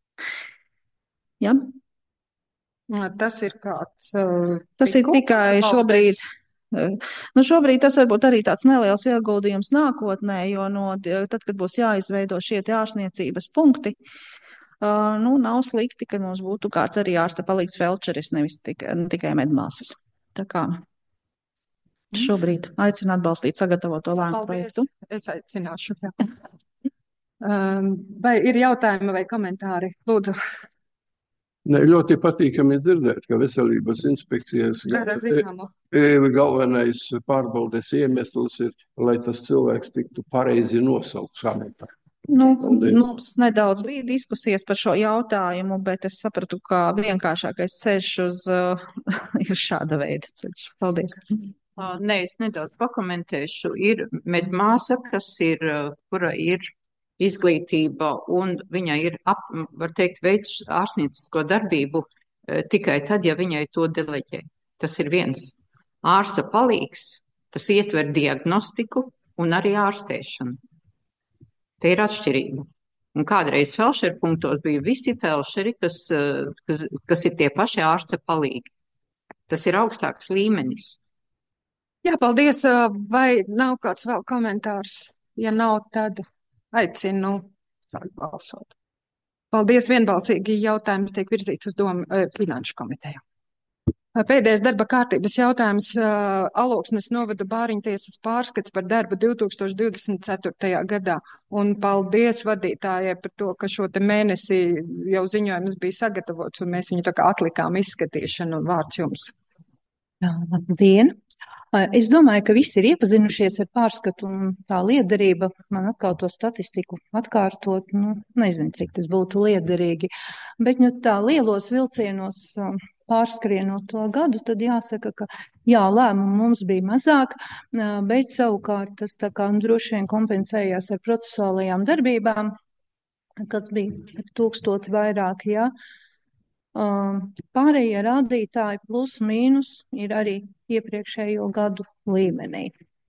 Ja? Tas ir kāds. Uh, tas ir tikai šobrīd. Nu, šobrīd tas varbūt arī tāds neliels ieguldījums nākotnē, jo no, tad, kad būs jāizveido šie ārstniecības punkti, uh, nu, nav slikti, ka mums būtu kāds arī ārsta palīgs felčeris, nevis tikai, tikai medmāsas. Tā kā šobrīd aicinu atbalstīt sagatavoto lēmumu projektu. Es aicināšu. um, vai ir jautājumi vai komentāri? Lūdzu. Ne, ļoti patīkami dzirdēt, ka veselības inspekcijas galvenais pārbaudes iemesls ir, lai tas cilvēks tiktu pareizi nosaukts amatā. Nu, mums nedaudz bija diskusijas par šo jautājumu, bet es sapratu, ka vienkāršākais ceļš uz uh, ir šāda veida ceļš. Paldies. Nē, es nedaudz pakomentēšu. Ir medmāsa, kas ir, kura ir izglītība, un viņai ir, ap, var teikt, veids ārstniecisko darbību e, tikai tad, ja viņai to deleģē. Tas ir viens. Ārsta palīgs, tas ietver diagnostiku un arī ārstēšanu. Te ir atšķirība. Un kādreiz felšeru punktos bija visi felšeri, kas, kas, kas ir tie paši ārsta palīgi. Tas ir augstāks līmenis. Jā, paldies. Vai nav kāds vēl komentārs? Ja nav, tad aicinu sākt balsot. Paldies, vienbalsīgi jautājums tiek virzīts uz domu uh, finanšu komiteju. Uh, pēdējais darba kārtības jautājums uh, Alūksnes novada bāriņtiesas pārskats par darbu divi tūkstoši divdesmit ceturtajā gadā. Un paldies vadītājai par to, ka šo te mēnesi jau ziņojums bija sagatavots un mēs viņu tā kā atlikām izskatīšanu. Vārds jums. Labdien! Es domāju, ka visi ir iepazinušies ar pārskatu un tā liederība, man atkal to statistiku atkārtot, nu, nezinu, cik tas būtu liederīgi, bet, nu, tā lielos vilcienos pārskrienot to gadu, tad jāsaka, ka jā, lēmumu mums bija mazāk, bet savukārt tas tā kā droši vien kompensējās ar procesuālajām darbībām, kas bija tūkstoti vairāk, jā. Pārējie rādītāji plus mīnus ir arī iepriekšējo gadu līmenī.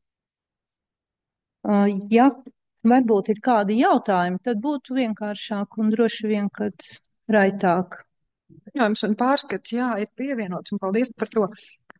Ja varbūt ir kādi jautājumi, tad būtu vienkāršāk un droši vien, kad raitāk. Ziņojums un pārskats, jā, ir pievienots un paldies par to.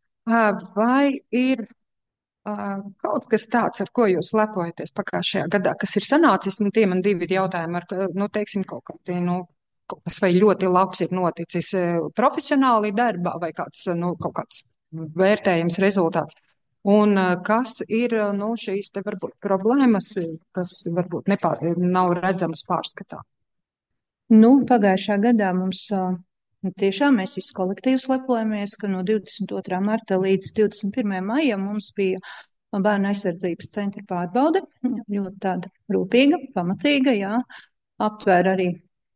Vai ir kaut kas tāds, ar ko jūs lepojaties pagājušajā gadā, kas ir sanācis, un tie man divi jautājumi, ar, nu, teiksim, kaut kādi, nu, kaut kas vai ļoti labs ir noticis profesionāli darbā vai kāds, nu, kaut kāds vērtējums rezultāts. Un kas ir, nu, šīs te varbūt problēmas, kas varbūt nepār, nav redzamas pārskatā? Nu, pagājušā gadā mums tiešām mēs visi kolektīvs lepojamies, ka no divdesmit otrā marta līdz divdesmit pirmajam maijam mums bija bērnu aizsardzības centra pārbaude, ļoti tāda rūpīga, pamatīga, jā, aptvēr arī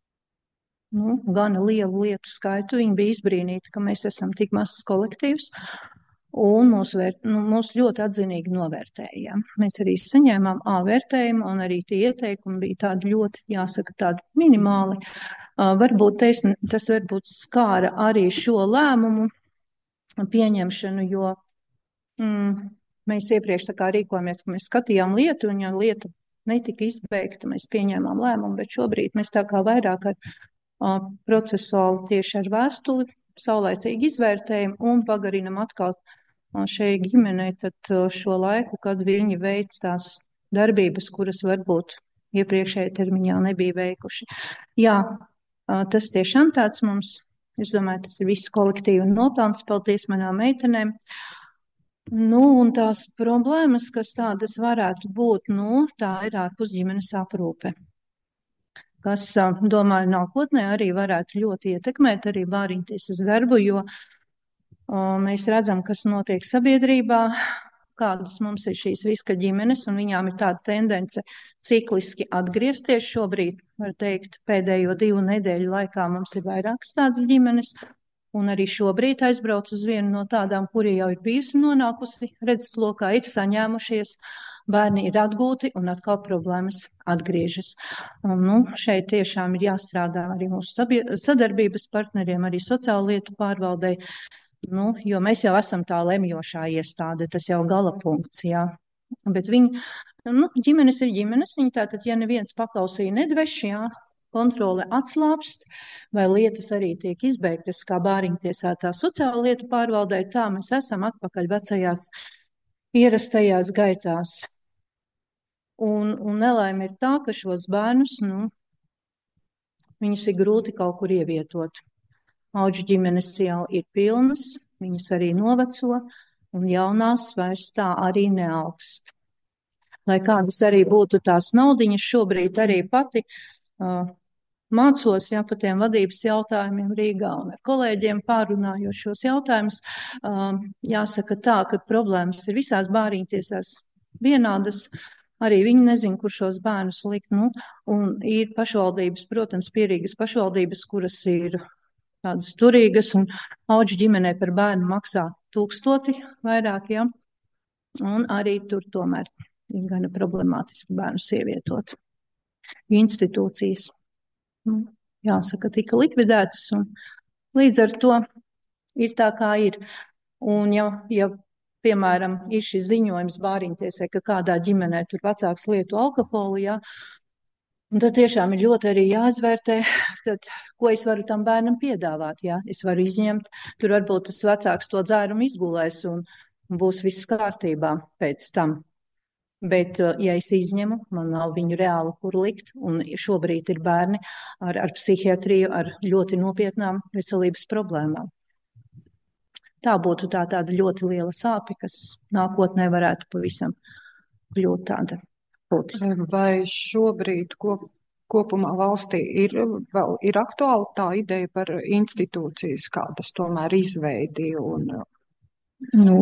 Nu, gana lielu lietu skaitu. Viņi bija izbrīnīti, ka mēs esam tik mazs kolektīvs un mūsu, vērt, nu, mūsu ļoti atzinīgi novērtējām. Mēs arī saņēmām A vērtējumu un arī tie ieteikumi bija tādi ļoti, jāsaka, tādi minimāli. Uh, varbūt tes, tas varbūt skāra arī šo lēmumu pieņemšanu, jo mm, mēs iepriekš tā kā rīkojamies, ka mēs skatījām lietu un ja lieta netika izbeigta, mēs pieņēmām lēmumu, bet šobrīd mēs tā kā vairāk ar procesuāli tieši ar vēstuli, saulaicīgi izvērtējam un pagarinam atkal šai ģimenei tad šo laiku, kad viņi veic tās darbības, kuras varbūt iepriekšējā termiņā nebija veikuši. Jā, tas tiešām tāds mums, es domāju, tas ir visu kolektīvu nopelns, paldies manām meitenēm. Nu, un tās problēmas, kas tādas varētu būt, nu, tā ir ārpus ģimenes aprūpe. Kas, domāju, nākotnē arī varētu ļoti ietekmēt arī bāriņtiesas darbu, jo o, mēs redzam, kas notiek sabiedrībā, kādas mums ir šīs riska ģimenes, un viņām ir tāda tendence cikliski atgriezties. Šobrīd, var teikt, pēdējo divu nedēļu laikā mums ir vairākas tādas ģimenes, un arī šobrīd aizbrauc uz vienu no tādām, kuri jau ir bijusi nonākusi redzeslokā, ir saņēmušies, bērni ir atgūti un atkal problēmas atgriežas. Un, nu, šeit tiešām ir jāstrādā arī mūsu sadarbības partneriem, arī sociālo lietu pārvaldei, Nu, jo mēs jau esam tā lemjošā iestāde, tas jau gala punkts, jā. Bet viņi, nu, ģimenes ir ģimenes, viņi tātad, ja neviens paklausīja nedveš, jā, kontrole atslāpst, vai lietas arī tiek izbeigtas, kā bāriņtiesā tā sociāla lietu pārvaldē, tā mēs esam atpakaļ vecajās ierastajās gaitās. Un, un nelaime ir tā, ka šos bērnus, nu, viņus ir grūti kaut kur ievietot. Auģu ģimenes jau ir pilnas, viņas arī noveco, un jaunās vairs tā arī neaugst. Lai kādas arī būtu tās naudiņas, šobrīd arī pati uh, mācos, jā, par tiem vadības jautājumiem Rīgā un ar kolēģiem pārunājot šos jautājumus. Uh, jāsaka tā, ka problēmas ir visās bāriņtiesās vienādas. Arī viņi nezina, kur šos bērnus likt. Nu, un ir pašvaldības, protams, pierīgas pašvaldības, kuras ir tādas turīgas, un auģu ģimenē par bērnu maksā tūkstoti vairāk, ja? Un arī tur tomēr ir gana problemātiski bērnu ievietot. Institūcijas, nu, jāsaka, tika likvidētas, un līdz ar to ir tā, kā ir. Un ja, ja piemēram, ir šis ziņojums bāriņtiesē, ka kādā ģimenē tur vecāks lieto alkoholu, ja? Un tad tiešām ir ļoti arī jāizvērtē, tad, ko es varu tam bērnam piedāvāt. Jā? Es varu izņemt, tur varbūt tas vecāks to dzērumu izgulēs un, un būs viss kārtībā pēc tam. Bet, ja es izņemu, man nav viņu reāli kur likt, un šobrīd ir bērni ar, ar psihiatriju, ar ļoti nopietnām veselības problēmām. Tā būtu tā tāda ļoti liela sāpe, kas nākotnē varētu pavisam kļūt tāda. Vai šobrīd kop, kopumā valstī ir, vēl ir aktuāla tā ideja par institūcijas, kādas tomēr izveidīja? Un... Nu,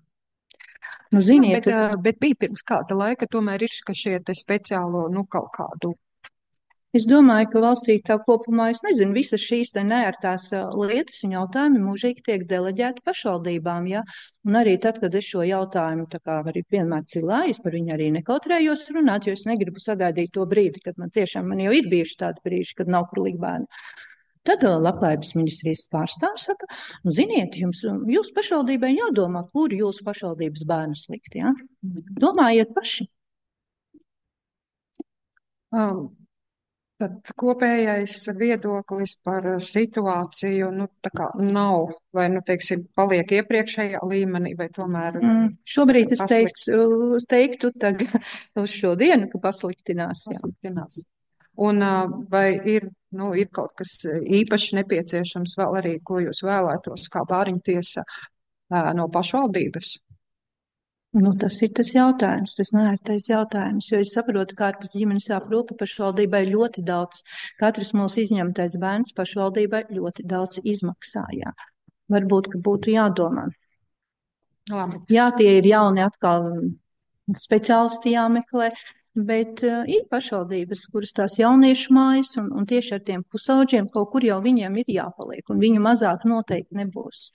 nu ziniet, bet, bet bija pirms kāda laika tomēr ir, ka šie te speciālo, nu, kaut kādu. Es domāju, ka valstī tā kopumā, es nezinu, visas šīs te neērtās lietas un jautājumi mūžīgi tiek deleģēti pašvaldībām, ja? Un arī tad, kad es šo jautājumu tā kā arī vienmēr cilāju, es par viņu arī nekautrējos runāt, jo es negribu sagaidīt to brīdi, kad man tiešām, man jau ir bijuši tādi brīži, kad nav kur likt bērnu. Tad labklājības ministrijas pārstāvs saka, nu ziniet, jums, jūs pašvaldībai jādomā, kur jūsu pašvaldības bērnus likt, ja? Domājiet paši. Um. Tad kopējais viedoklis par situāciju, nu, tā kā nav, vai, nu, teiksim, paliek iepriekšējā līmenī, vai tomēr... Mm, šobrīd es teiktu, teiktu tagad uz šo dienu, ka pasliktinās. pasliktinās. Un vai ir, nu, ir kaut kas īpaši nepieciešams vēl arī, ko jūs vēlētos kā bāriņtiesa no pašvaldības? Nu, tas ir tas jautājums, tas neērtais jautājums, jo es saprotu, kā ārpus ģimenes aprūpe pašvaldībai ļoti daudz. Katrs mūsu izņemtais bērns pašvaldībai ļoti daudz izmaksājā. Varbūt, ka būtu jādomā. Labi. Jā, tie ir jauni atkal speciālisti jāmeklē, bet uh, ir pašvaldības, kuras tās jauniešu mājas, un, un tieši ar tiem pusauģiem kaut kur jau viņiem ir jāpaliek, un viņu mazāk noteikti nebūs.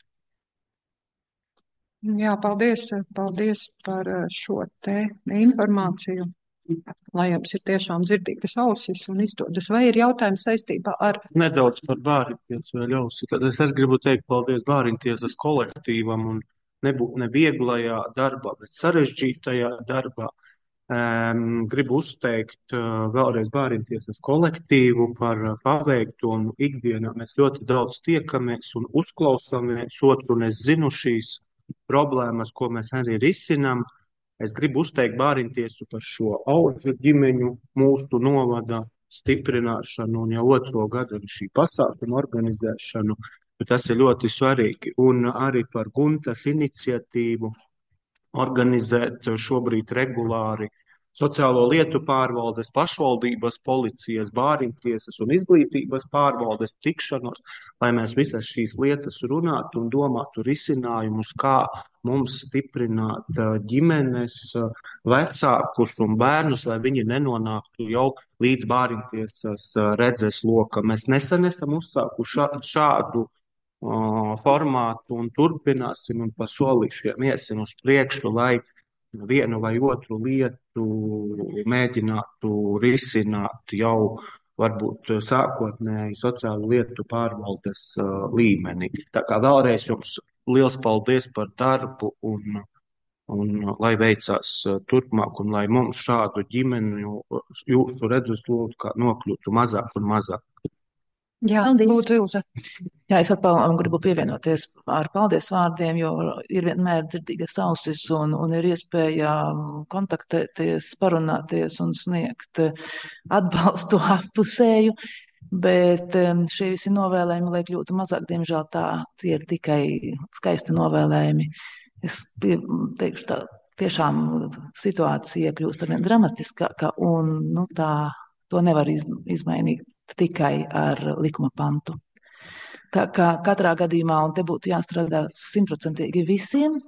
Jā, paldies, paldies par šo te informāciju, lai jums ir tiešām dzirdīgas ausis un izdodas. Vai ir jautājums saistībā ar... Nedaudz par bāriņtiesu vēl ļausi. Tad es, es gribu teikt paldies bāriņtiesas kolektīvam un nebūt nevieglajā darbā, bet sarežģītajā darbā. Um, gribu uzteikt uh, vēlreiz bāriņtiesas kolektīvu par uh, paveikto un ikdienā. Mēs ļoti daudz tiekamies un uzklausāmies otru, un es zinu šīs problēmas, ko mēs arī risinām. Es gribu uzteikt bāriņtiesu par šo auģu ģimeņu mūsu novada stiprināšanu un jau otro gadu šī pasākuma organizēšanu. Tas ir ļoti svarīgi. Un arī par Guntas iniciatīvu organizēt šobrīd regulāri sociālo lietu pārvaldes, pašvaldības, policijas, bāriņtiesas un izglītības pārvaldes tikšanos, lai mēs visas šīs lietas runātu un domātu risinājumus, kā mums stiprināt ģimenes, vecākus un bērnus, lai viņi nenonāktu jau līdz bāriņtiesas redzes lokam. Mēs nesen esam uzsākuši šādu uh, formātu un turpināsim un pa solīšiem iesim uz priekšu, lai vienu vai otru lietu mēģinātu risināt jau varbūt sākotnēji sociālu lietu pārvaldes uh, līmenī. Tā kā vēlreiz jums liels paldies par darbu un, un lai veicās turpmāk un lai mums šādu ģimeni jūsu redzeslokā nokļūtu mazāk un mazāk. Jā, Paldies. lūdzu, Ilze. Jā, es atkal gribu pievienoties ar paldies vārdiem, jo ir vienmēr dzirdīgas ausis un, un ir iespēja kontaktēties, parunāties un sniegt atbalstu apusēju, bet šie visi novēlējumi, lai kļūtu mazāk, diemžēl tā, tie ir tikai skaisti novēlējumi. Es teikšu tā, tiešām situācija kļūst arvien dramatiskāka un, nu, tā, to nevar izmainīt tikai ar likuma pantu. Tā kā katrā gadījumā, un te būtu jāstrādā simtprocentīgi visiem,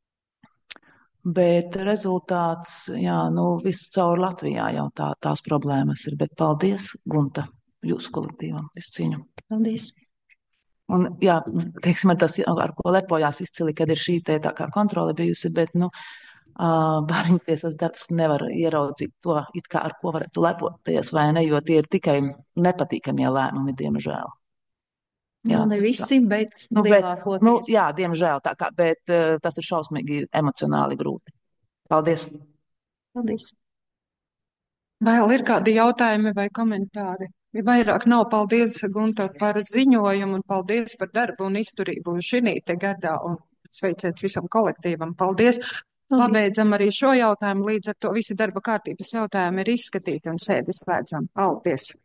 bet rezultāts, jā, nu, visu caur Latvijā jau tā, tās problēmas ir, bet paldies, Gunta, jūsu kolektīvam, visu cīņu. Paldies. Un, jā, teiksim, ar tas, ar ko lepojās izcili, kad ir šī te tā kā kontrole bijusi, bet, nu, bāriņtiesas darbs nevar ieraudzīt to, it kā ar ko varētu lepoties, vai ne, jo tie ir tikai nepatīkamie lēmumi, diemžēl. Jā, nu, ne visi, bet nu, lielākoties. Nu, jā, diemžēl tā kā, bet uh, tas ir šausmīgi emocionāli grūti. Paldies. Paldies. Vēl ir kādi jautājumi vai komentāri? Ja vairāk nav, paldies, Gunta, par ziņojumu un paldies par darbu un izturību šinī te gadā un sveiciens visam kolektīvam. Paldies. Pabeidzam arī šo jautājumu, līdz ar to visi darba kārtības jautājumi ir izskatīti un sēdi slēdzam. Paldies!